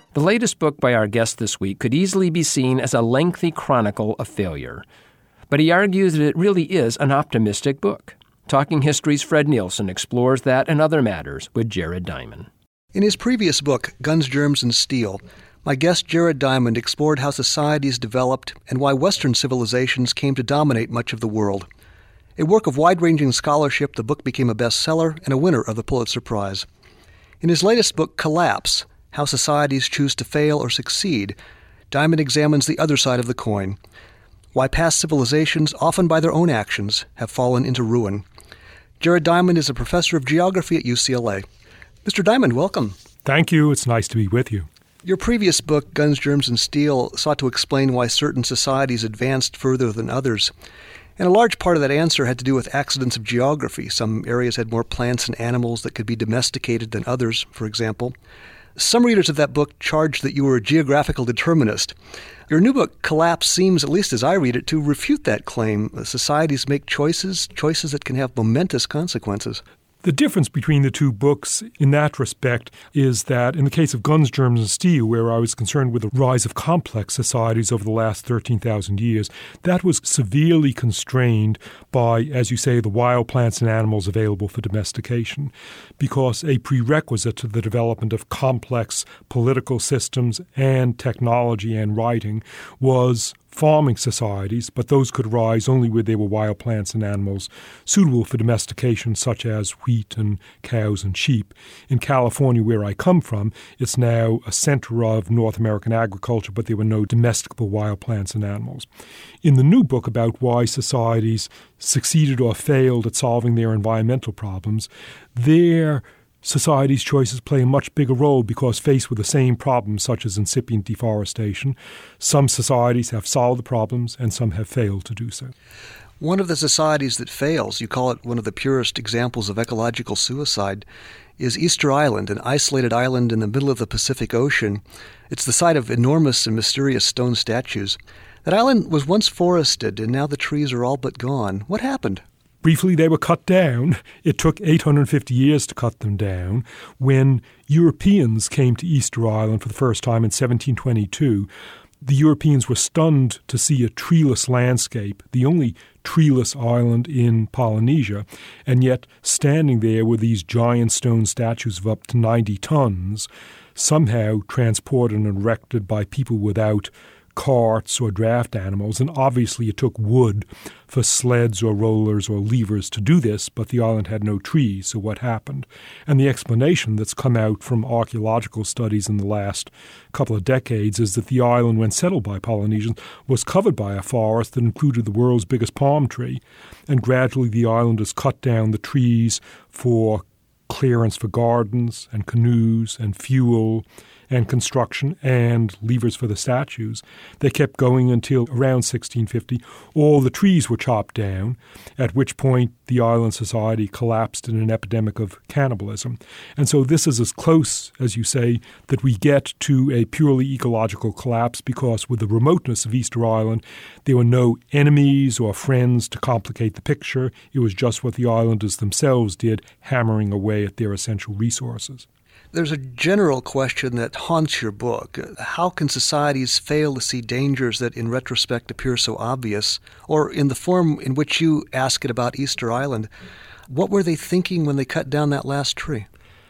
The latest book by our guest this week could easily be seen as a lengthy chronicle of failure. But he argues that it really is an optimistic book. Talking History's Fred Nielsen explores that and other matters with Jared Diamond. In his previous book, Guns, Germs, and Steel, my guest Jared Diamond explored how societies developed and why Western civilizations came to dominate much of the world. A work of wide-ranging scholarship, the book became a bestseller and a winner of the Pulitzer Prize. In his latest book, Collapse, How Societies Choose to Fail or Succeed, Diamond examines the other side of the coin, why past civilizations, often by their own actions, have fallen into ruin. Jared Diamond is a professor of geography at UCLA. Mr. Diamond, welcome. Thank you. It's nice to be with you. Your previous book, Guns, Germs, and Steel, sought to explain why certain societies advanced further than others. And a large part of that answer had to do with accidents of geography. Some areas had more plants and animals that could be domesticated than others, for example. Some readers of that book charged that you were a geographical determinist. Your new book, Collapse, seems, at least as I read it, to refute that claim. Societies make choices that can have momentous consequences. The difference between the two books in that respect is that in the case of Guns, Germs, and Steel, where I was concerned with the rise of complex societies over the last 13,000 years, that was severely constrained by, as you say, the wild plants and animals available for domestication, because a prerequisite to the development of complex political systems and technology and writing was farming societies, but those could rise only where there were wild plants and animals suitable for domestication, such as wheat and cows and sheep. In California, where I come from, it's now a center of North American agriculture, but there were no domesticable wild plants and animals. In the new book about why societies succeeded or failed at solving their environmental problems, their society's choices play a much bigger role because faced with the same problems, such as incipient deforestation, some societies have solved the problems and some have failed to do so. One of the societies that fails, you call it one of the purest examples of ecological suicide, is Easter Island, an isolated island in the middle of the Pacific Ocean. It's the site of enormous and mysterious stone statues. That island was once forested, and now the trees are all but gone. What happened? Briefly, they were cut down. It took 850 years to cut them down. When Europeans came to Easter Island for the first time in 1722, the Europeans were stunned to see a treeless landscape, the only treeless island in Polynesia, and yet standing there were these giant stone statues of up to 90 tons, somehow transported and erected by people without carts or draft animals, and obviously it took wood for sleds or rollers or levers to do this, but the island had no trees, so what happened? And the explanation that's come out from archaeological studies in the last couple of decades is that the island, when settled by Polynesians, was covered by a forest that included the world's biggest palm tree, and gradually the islanders cut down the trees for clearance for gardens and canoes and fuel and construction and levers for the statues. They kept going until around 1650. All the trees were chopped down, at which point the island society collapsed in an epidemic of cannibalism. And so this is as close, as you say, that we get to a purely ecological collapse, because with the remoteness of Easter Island, there were no enemies or friends to complicate the picture. It was just what the islanders themselves did, hammering away at their essential resources. There's a general question that haunts your book. How can societies fail to see dangers that in retrospect appear so obvious? Or in the form in which you ask it about Easter Island, what were they thinking when they cut down that last tree?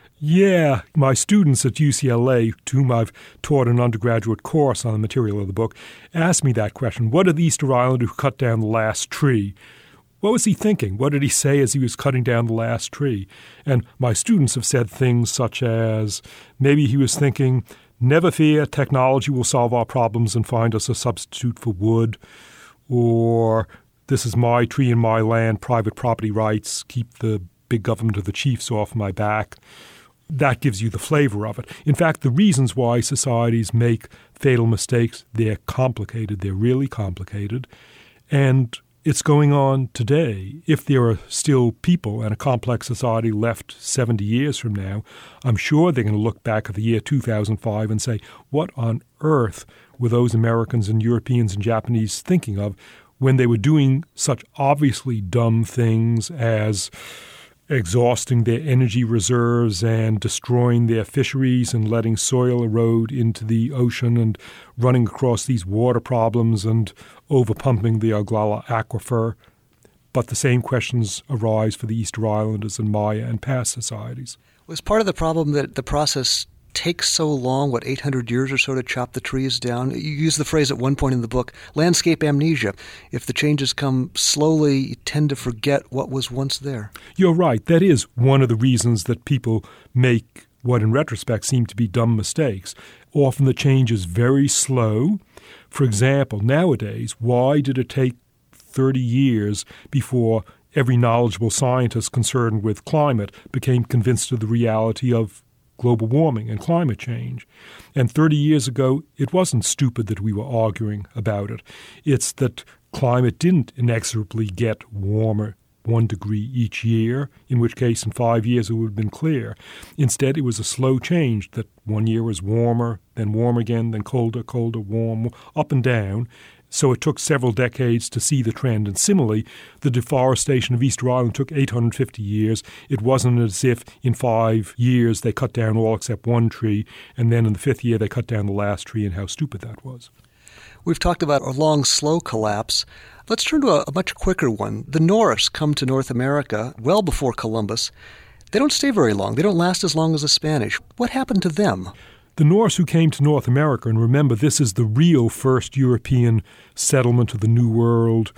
Yeah, my students at UCLA, to whom I've taught an undergraduate course on the material of the book, asked me that question. What did the Easter Islander who cut down the last tree? What was he thinking? What did he say as he was cutting down the last tree? And my students have said things such as, maybe he was thinking, never fear, technology will solve our problems and find us a substitute for wood. Or, this is my tree and my land, private property rights, keep the big government of the chiefs off my back. That gives you the flavor of it. In fact, the reasons why societies make fatal mistakes, they're complicated. They're really complicated. And it's going on today. If there are still people and a complex society left 70 years from now, I'm sure they're going to look back at the year 2005 and say, what on earth were those Americans and Europeans and Japanese thinking of when they were doing such obviously dumb things as exhausting their energy reserves and destroying their fisheries and letting soil erode into the ocean and running across these water problems and overpumping the Oglala Aquifer. But the same questions arise for the Easter Islanders and Maya and past societies. Was part of the problem that the process takes so long, 800 years or so to chop the trees down? You use the phrase at one point in the book, landscape amnesia. If the changes come slowly, you tend to forget what was once there. You're right. That is one of the reasons that people make what in retrospect seem to be dumb mistakes. Often the change is very slow. For example, nowadays, why did it take 30 years before every knowledgeable scientist concerned with climate became convinced of the reality of global warming and climate change? And 30 years ago, it wasn't stupid that we were arguing about it. It's that climate didn't inexorably get warmer 1 degree each year, in which case in 5 years it would have been clear. Instead, it was a slow change that 1 year was warmer, then warm again, then colder, colder, warm, up and down. So it took several decades to see the trend. And similarly, the deforestation of Easter Island took 850 years. It wasn't as if in 5 years they cut down all except one tree, and then in the 5th year they cut down the last tree, and how stupid that was. We've talked about a long, slow collapse. Let's turn to a much quicker one. The Norse come to North America well before Columbus. They don't stay very long. They don't last as long as the Spanish. What happened to them? The Norse who came to North America, and remember, this is the real first European settlement of the New World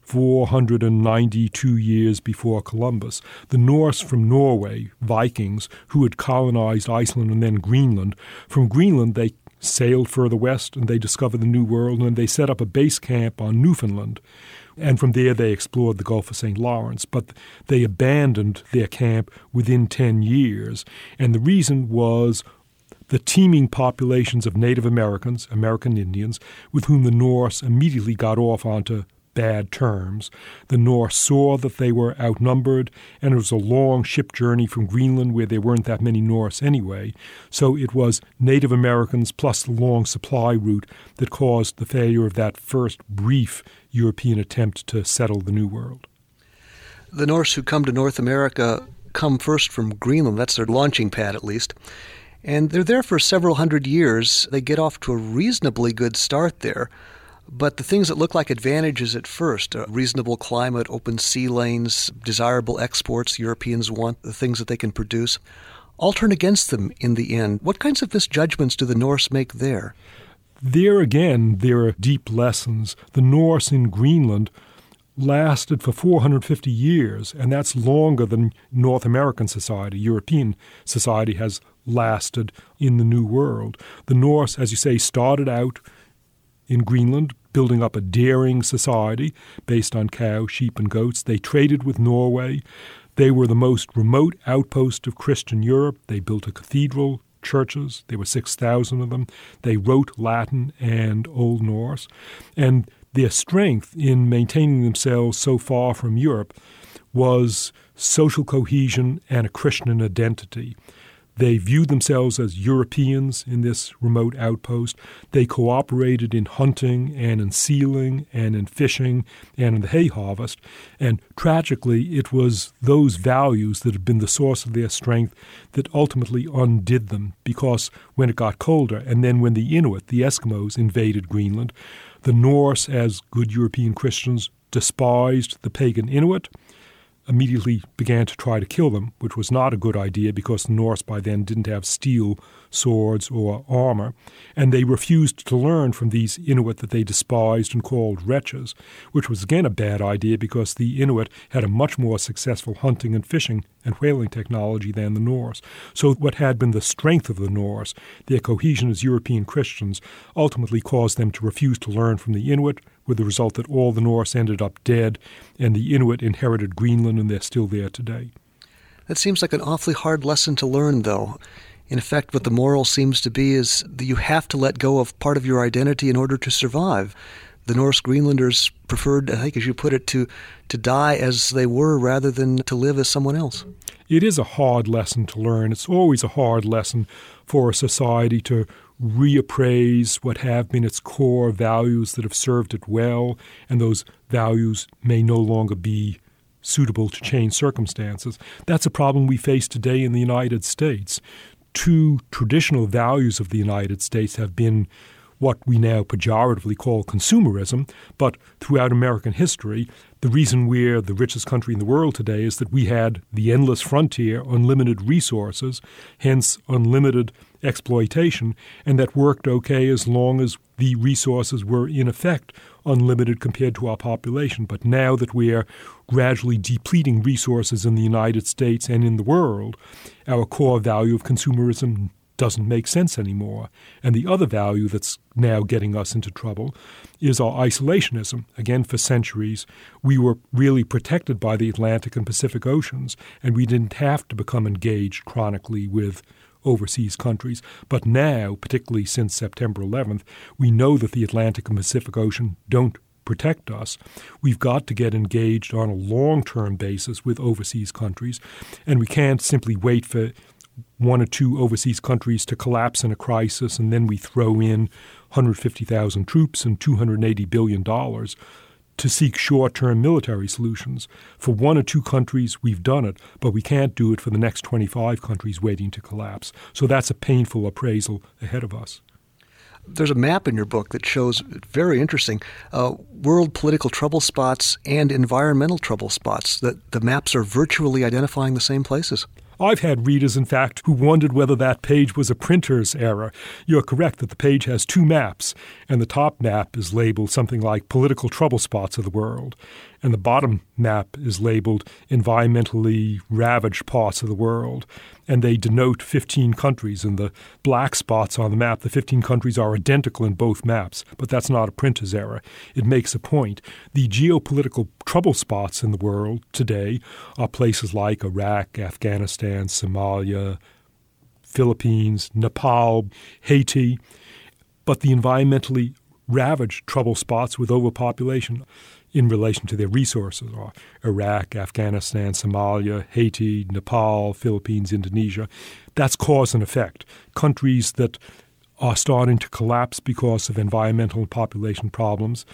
492 years before Columbus. The Norse from Norway, Vikings, who had colonized Iceland and then Greenland. From Greenland, they sailed further west and they discovered the New World, and they set up a base camp on Newfoundland. And from there they explored the Gulf of St. Lawrence. But they abandoned their camp within 10 years. And the reason was the teeming populations of Native Americans, American Indians, with whom the Norse immediately got off onto bad terms. The Norse saw that they were outnumbered, and it was a long ship journey from Greenland where there weren't that many Norse anyway. So it was Native Americans plus the long supply route that caused the failure of that first brief European attempt to settle the New World. The Norse who come to North America come first from Greenland. That's their launching pad, at least. And they're there for several hundred years. They get off to a reasonably good start there. But the things that look like advantages at first, a reasonable climate, open sea lanes, desirable exports Europeans want, the things that they can produce, all turn against them in the end. What kinds of misjudgments do the Norse make there? There again, there are deep lessons. The Norse in Greenland lasted for 450 years, and that's longer than North American society. European society has lasted in the New World. The Norse, as you say, started out in Greenland, building up a daring society based on cow, sheep, and goats. They traded with Norway. They were the most remote outpost of Christian Europe. They built a cathedral, churches. There were 6,000 of them. They wrote Latin and Old Norse. And their strength in maintaining themselves so far from Europe was social cohesion and a Christian identity. They viewed themselves as Europeans in this remote outpost. They cooperated in hunting and in sealing and in fishing and in the hay harvest. And tragically, it was those values that had been the source of their strength that ultimately undid them, because when it got colder, and then when the Inuit, the Eskimos, invaded Greenland, the Norse, as good European Christians, despised the pagan Inuit, immediately began to try to kill them, which was not a good idea because the Norse by then didn't have steel swords or armor, and they refused to learn from these Inuit that they despised and called wretches, which was again a bad idea because the Inuit had a much more successful hunting and fishing and whaling technology than the Norse. So what had been the strength of the Norse, their cohesion as European Christians, ultimately caused them to refuse to learn from the Inuit, with the result that all the Norse ended up dead, and the Inuit inherited Greenland, and they're still there today. That seems like an awfully hard lesson to learn, though. In effect, what the moral seems to be is that you have to let go of part of your identity in order to survive. The Norse Greenlanders preferred, I think as you put it, to die as they were rather than to live as someone else. It is a hard lesson to learn. It's always a hard lesson for a society to reappraise what have been its core values that have served it well, and those values may no longer be suitable to change circumstances. That's a problem we face today in the United States. Two traditional values of the United States have been what we now pejoratively call consumerism, but throughout American history, the reason we're the richest country in the world today is that we had the endless frontier, unlimited resources, hence unlimited exploitation, and that worked okay as long as the resources were in effect unlimited compared to our population. But now that we are gradually depleting resources in the United States and in the world, our core value of consumerism doesn't make sense anymore. And the other value that's now getting us into trouble is our isolationism. Again, for centuries, we were really protected by the Atlantic and Pacific Oceans, and we didn't have to become engaged chronically with overseas countries. But now, particularly since September 11th, we know that the Atlantic and Pacific Ocean don't protect us. We've got to get engaged on a long-term basis with overseas countries, and we can't simply wait for one or two overseas countries to collapse in a crisis and then we throw in 150,000 troops and $280 billion to seek short-term military solutions. For one or two countries, we've done it, but we can't do it for the next 25 countries waiting to collapse. So that's a painful appraisal ahead of us. There's a map in your book that shows, very interesting, world political trouble spots and environmental trouble spots. The maps are virtually identifying the same places. I've had readers, in fact, who wondered whether that page was a printer's error. You're correct that the page has two maps, and the top map is labeled something like political trouble spots of the world, and the bottom map is labeled environmentally ravaged parts of the world, and they denote 15 countries, and the black spots on the map, the 15 countries are identical in both maps, but that's not a printer's error. It makes a point. The geopolitical trouble spots in the world today are places like Iraq, Afghanistan, Somalia, Philippines, Nepal, Haiti, but the environmentally ravaged trouble spots with overpopulation in relation to their resources are Iraq, Afghanistan, Somalia, Haiti, Nepal, Philippines, Indonesia. That's cause and effect. Countries that are starting to collapse because of environmental and population problems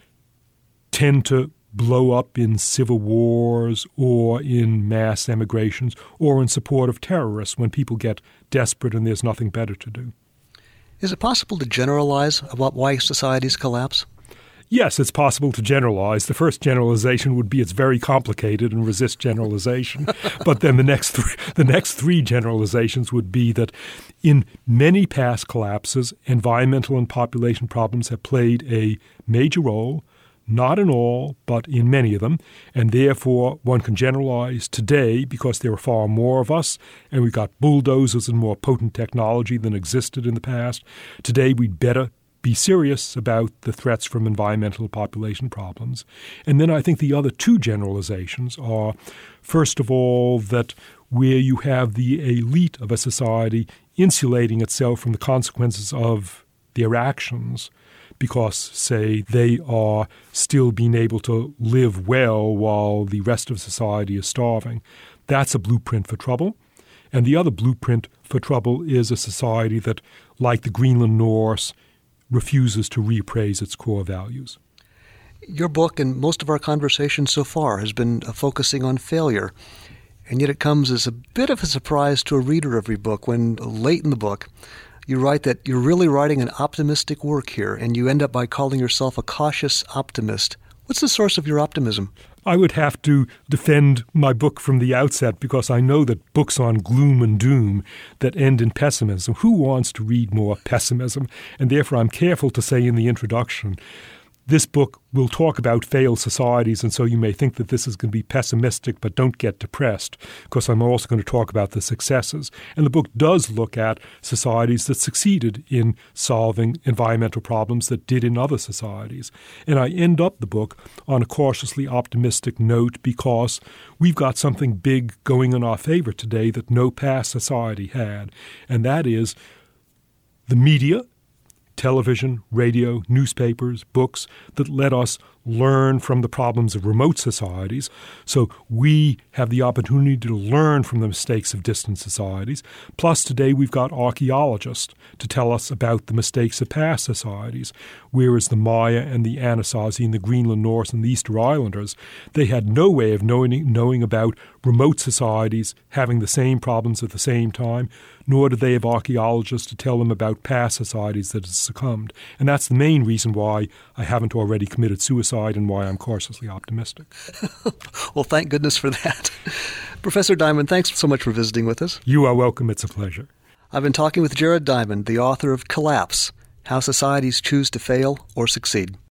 tend to blow up in civil wars or in mass emigrations or in support of terrorists when people get desperate and there's nothing better to do. Is it possible to generalize about why societies collapse? Yes, it's possible to generalize. The first generalization would be it's very complicated and resist generalization. But then the next three generalizations would be that in many past collapses, environmental and population problems have played a major role, not in all, but in many of them. And therefore, one can generalize today because there are far more of us, and we've got bulldozers and more potent technology than existed in the past. Today, we'd better be serious about the threats from environmental population problems. And then I think the other two generalizations are, first of all, that where you have the elite of a society insulating itself from the consequences of their actions because, say, they are still being able to live well while the rest of society is starving, that's a blueprint for trouble. And the other blueprint for trouble is a society that, like the Greenland Norse, refuses to reappraise its core values. Your book and most of our conversation so far has been focusing on failure, and yet it comes as a bit of a surprise to a reader of your book when late in the book you write that you're really writing an optimistic work here, and you end up by calling yourself a cautious optimist. What's the source of your optimism? I would have to defend my book from the outset because I know that books on gloom and doom that end in pessimism, who wants to read more pessimism? And therefore I'm careful to say in the introduction, this book will talk about failed societies, and so you may think that this is going to be pessimistic, but don't get depressed, because I'm also going to talk about the successes. And the book does look at societies that succeeded in solving environmental problems that did in other societies. And I end up the book on a cautiously optimistic note because we've got something big going in our favor today that no past society had, and that is the media, television, radio, newspapers, books that let us learn from the problems of remote societies. So we have the opportunity to learn from the mistakes of distant societies. Plus, today we've got archaeologists to tell us about the mistakes of past societies, whereas the Maya and the Anasazi and the Greenland Norse and the Easter Islanders, they had no way of knowing about remote societies having the same problems at the same time, nor did they have archaeologists to tell them about past societies that had succumbed. And that's the main reason why I haven't already committed suicide and why I'm cautiously optimistic. Well, thank goodness for that. Professor Diamond, thanks so much for visiting with us. You are welcome. It's a pleasure. I've been talking with Jared Diamond, the author of Collapse: How Societies Choose to Fail or Succeed.